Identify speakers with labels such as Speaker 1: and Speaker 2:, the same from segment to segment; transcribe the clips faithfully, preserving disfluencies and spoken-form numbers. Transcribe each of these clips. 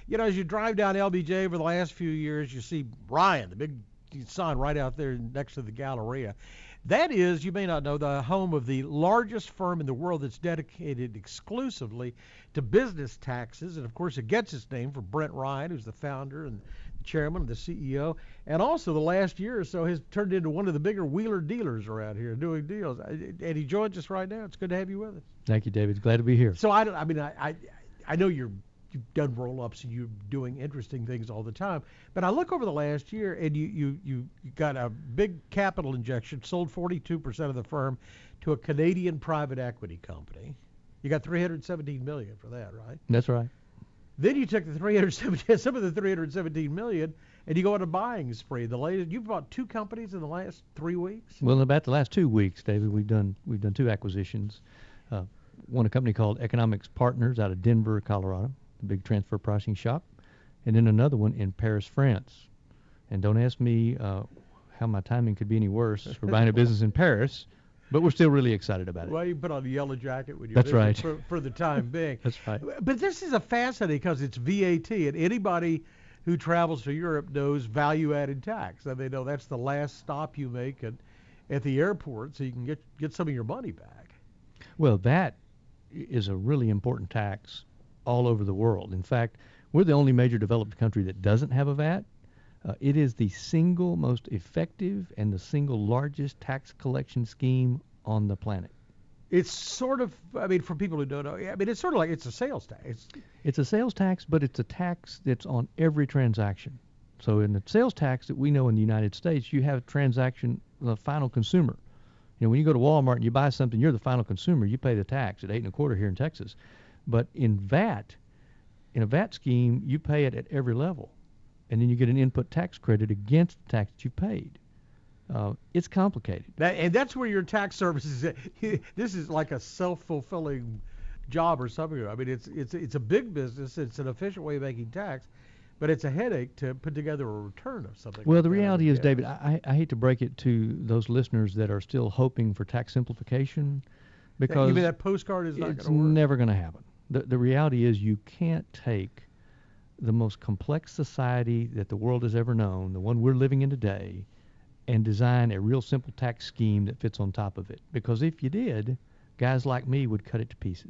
Speaker 1: you know, as you drive down L B J over the last few years, you see Ryan, the big sign right out there next to the Galleria. That is, you may not know, the home of the largest firm in the world that's dedicated exclusively to business taxes. And, of course, it gets its name from Brent Ryan, who's the founder and the chairman and the C E O. And also the last year or so has turned into one of the bigger wheeler dealers around here doing deals. And he joins us right now. It's good to have you with us.
Speaker 2: Thank you, David. Glad to be here.
Speaker 1: So, I, don't, I mean, I, I, I know you're you've done roll-ups and you're doing interesting things all the time. But I look over the last year, and you you you got a big capital injection, sold forty-two percent of the firm to a Canadian private equity company. You got three hundred seventeen million dollars for that, right?
Speaker 2: That's right.
Speaker 1: Then you took the three hundred seventeen, some of the three hundred seventeen million dollars, and you go on a buying spree. The latest, you've bought two companies in the last three weeks.
Speaker 2: Well, in about the last two weeks, David, we've done we've done two acquisitions. Uh, one a company called Economics Partners out of Denver, Colorado, the big transfer pricing shop, and then another one in Paris, France. And don't ask me uh, how my timing could be any worse for buying a business in Paris, but we're still really excited about it.
Speaker 1: Well, you put on a yellow jacket when you
Speaker 2: That's
Speaker 1: visit
Speaker 2: right.
Speaker 1: for, for the time being.
Speaker 2: That's right.
Speaker 1: But this is a fascinating because it's V A T, and anybody who travels to Europe knows value-added tax. And they know that's the last stop you make at, at the airport, so you can get get some of your money back.
Speaker 2: Well, that is a really important tax all over the world. In fact, we're the only major developed country that doesn't have a V A T. Uh, it is the single most effective and the single largest tax collection scheme on the planet.
Speaker 1: It's sort of, I mean, for people who don't know, I mean, it's sort of like it's a sales tax. It's,
Speaker 2: It's a sales tax, but it's a tax that's on every transaction. So in the sales tax that we know in the United States, you have a transaction, the final consumer. You know, when you go to Walmart and you buy something, you're the final consumer. You pay the tax at eight and a quarter here in Texas. But in V A T, in a V A T scheme, you pay it at every level, and then you get an input tax credit against the tax that you paid. Uh, it's complicated.
Speaker 1: that, and that's where your tax services. This is like a self-fulfilling job or something. I mean, it's it's it's a big business. It's an efficient way of making tax, but it's a headache to put together a return of something.
Speaker 2: Well,
Speaker 1: like
Speaker 2: the
Speaker 1: that
Speaker 2: reality is,
Speaker 1: every
Speaker 2: David, I, I hate to break it to those listeners that are still hoping for tax simplification, because
Speaker 1: you mean that postcard is not
Speaker 2: it's
Speaker 1: going to work?
Speaker 2: never going to happen. The, the reality is you can't take the most complex society that the world has ever known, the one we're living in today, and design a real simple tax scheme that fits on top of it. Because if you did, guys like me would cut it to pieces.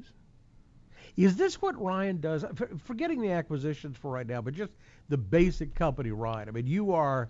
Speaker 1: Is this what Ryan does? For, forgetting the acquisitions for right now, but just the basic company, Ryan. I mean, you are.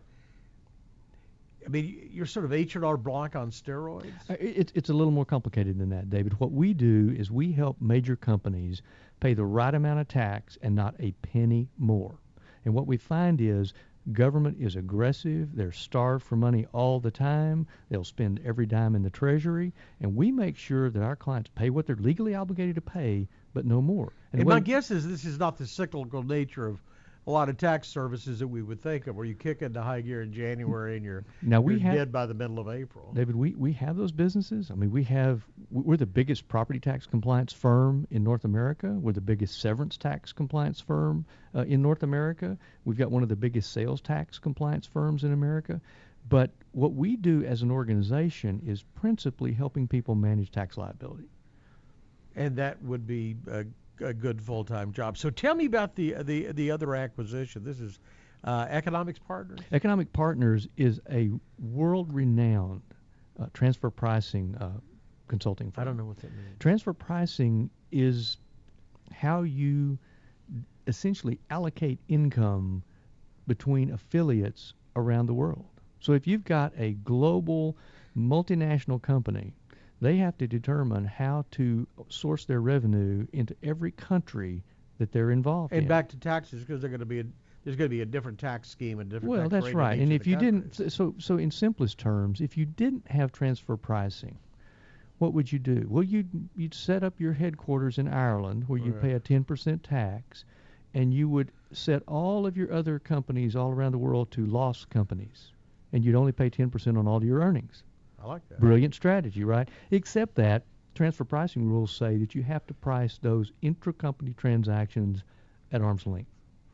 Speaker 1: I mean, you're sort of H and R Block on steroids.
Speaker 2: Uh, It, it's a little more complicated than that, David. What we do is we help major companies pay the right amount of tax and not a penny more. And what we find is government is aggressive. They're starved for money all the time. They'll spend every dime in the Treasury. And we make sure that our clients pay what they're legally obligated to pay, but no more.
Speaker 1: And,
Speaker 2: when-
Speaker 1: my guess is this is not the cyclical nature of a lot of tax services that we would think of, where you kick into high gear in January and you're,
Speaker 2: Now we
Speaker 1: you're
Speaker 2: have-
Speaker 1: dead by the middle of April.
Speaker 2: David, we, we have those businesses. I mean, we have, we're the biggest property tax compliance firm in North America. We're the biggest severance tax compliance firm uh, in North America. We've got one of the biggest sales tax compliance firms in America. But what we do as an organization is principally helping people manage tax liability.
Speaker 1: And that would be a, a good full-time job. So tell me about the the the other acquisition. This is uh, Economics Partners.
Speaker 2: Economic Partners is a world-renowned uh, transfer pricing uh, consulting firm.
Speaker 1: I don't know what that means.
Speaker 2: Transfer pricing is how you essentially allocate income between affiliates around the world. So if you've got a global multinational company, they have to determine how to source their revenue into every country that they're involved
Speaker 1: And
Speaker 2: in.
Speaker 1: back to taxes, because they're going to be a, there's going to be a different tax scheme and different.
Speaker 2: Well,
Speaker 1: tax
Speaker 2: that's
Speaker 1: rate in
Speaker 2: right.
Speaker 1: each
Speaker 2: And
Speaker 1: of
Speaker 2: if
Speaker 1: the
Speaker 2: you
Speaker 1: countries.
Speaker 2: didn't, so so in simplest terms, if you didn't have transfer pricing, what would you do? Well, you'd you'd set up your headquarters in Ireland where you
Speaker 1: Right.
Speaker 2: pay a ten percent tax, and you would set all of your other companies all around the world to loss companies, and you'd only pay ten percent on all of your earnings.
Speaker 1: I like that.
Speaker 2: Brilliant strategy, right? Except that transfer pricing rules say that you have to price those intra-company transactions at arm's length.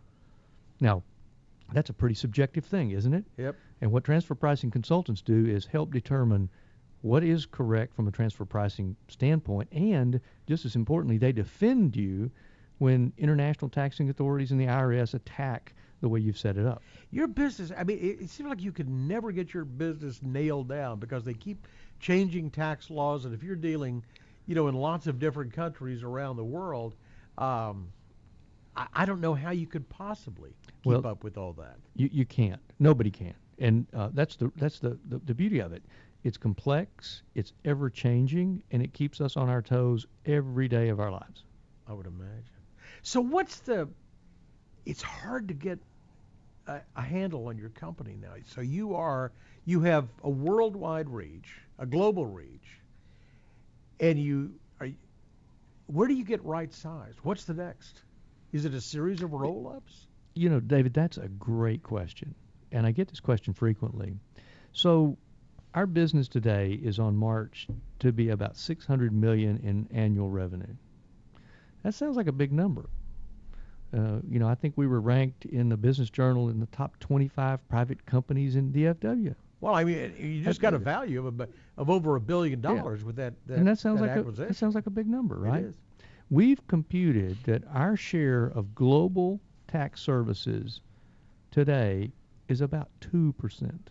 Speaker 2: Now, that's a pretty subjective thing, isn't it?
Speaker 1: Yep.
Speaker 2: And what transfer pricing consultants do is help determine what is correct from a transfer pricing standpoint, and just as importantly, they defend you when international taxing authorities and the I R S attack the way you've set it up.
Speaker 1: Your business, I mean, it, it seems like you could never get your business nailed down because they keep changing tax laws, and if you're dealing, you know, in lots of different countries around the world, um, I, I don't know how you could possibly keep
Speaker 2: well,
Speaker 1: up with all that.
Speaker 2: You you can't. Nobody can, and uh, that's the that's the, the the beauty of it. It's complex, it's ever changing, and it keeps us on our toes every day of our lives.
Speaker 1: I would imagine. So what's the? It's hard to get a, a handle on your company now. So you are you have a worldwide reach, a global reach, and you are. Where do you get right sized? What's the next? Is it a series of roll-ups?
Speaker 2: You know, David, that's a great question, and I get this question frequently. So our business today is on march to be about six hundred million in annual revenue. That sounds like a big number. Uh, you know, I think we were ranked in the Business Journal in the top twenty-five private companies in D F W.
Speaker 1: Well, I mean, you just got a value of a, of over a billion dollars yeah. with that, that
Speaker 2: and that sounds
Speaker 1: that
Speaker 2: like
Speaker 1: acquisition.
Speaker 2: A, that sounds like a big number, right?
Speaker 1: It is.
Speaker 2: We've computed that our share of global tax services today is about two percent.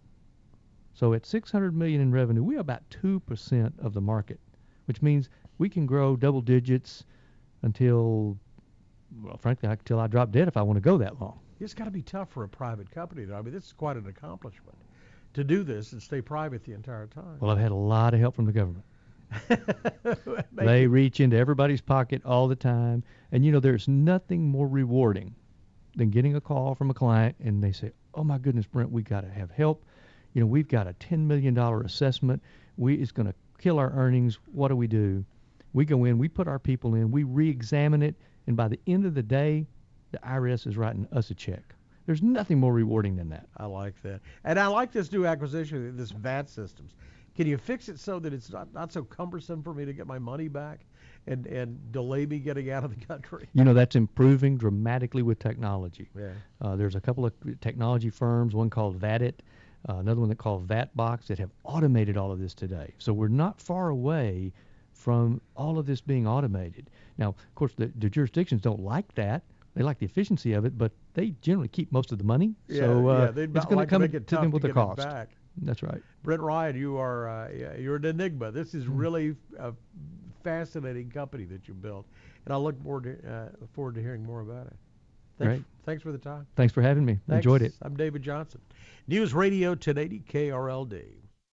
Speaker 2: So at six hundred million in revenue, we're about two percent of the market, which means we can grow double digits until, well, frankly, until I drop dead if I want to go that long.
Speaker 1: It's got to be tough for a private company, though. I mean, this is quite an accomplishment to do this and stay private the entire time.
Speaker 2: Well, I've had a lot of help from the government. They reach into everybody's pocket all the time. And, you know, there's nothing more rewarding than getting a call from a client and they say, oh, my goodness, Brent, we got to have help. You know, we've got a ten million dollars assessment. We It's going to kill our earnings. What do we do? We go in, we put our people in, we re-examine it, and by the end of the day, the I R S is writing us a check. There's nothing more rewarding than that.
Speaker 1: I like that. And I like this new acquisition, this V A T systems. Can you fix it so that it's not, not so cumbersome for me to get my money back and, and delay me getting out of the country?
Speaker 2: You know, that's improving dramatically with technology.
Speaker 1: Yeah.
Speaker 2: Uh, there's a couple of technology firms, one called Vatit, uh, another one that called VatBox, that have automated all of this today. So we're not far away from all of this being automated. Now, of course, the, the jurisdictions don't like that. They like the efficiency of it, but they generally keep most of the money.
Speaker 1: Yeah,
Speaker 2: so uh,
Speaker 1: yeah, they'd
Speaker 2: it's going
Speaker 1: like
Speaker 2: to come
Speaker 1: to, it
Speaker 2: to them with
Speaker 1: to
Speaker 2: a cost.
Speaker 1: Back.
Speaker 2: That's right.
Speaker 1: Brent Ryan, you are uh, you're an enigma. This is
Speaker 2: Mm.
Speaker 1: really a fascinating company that you built, and I look forward to uh, forward to hearing more about it. Thanks,
Speaker 2: Great.
Speaker 1: Thanks for the time.
Speaker 2: Thanks for having me.
Speaker 1: Thanks.
Speaker 2: Enjoyed it.
Speaker 1: I'm David Johnson. News Radio ten eighty K R L D.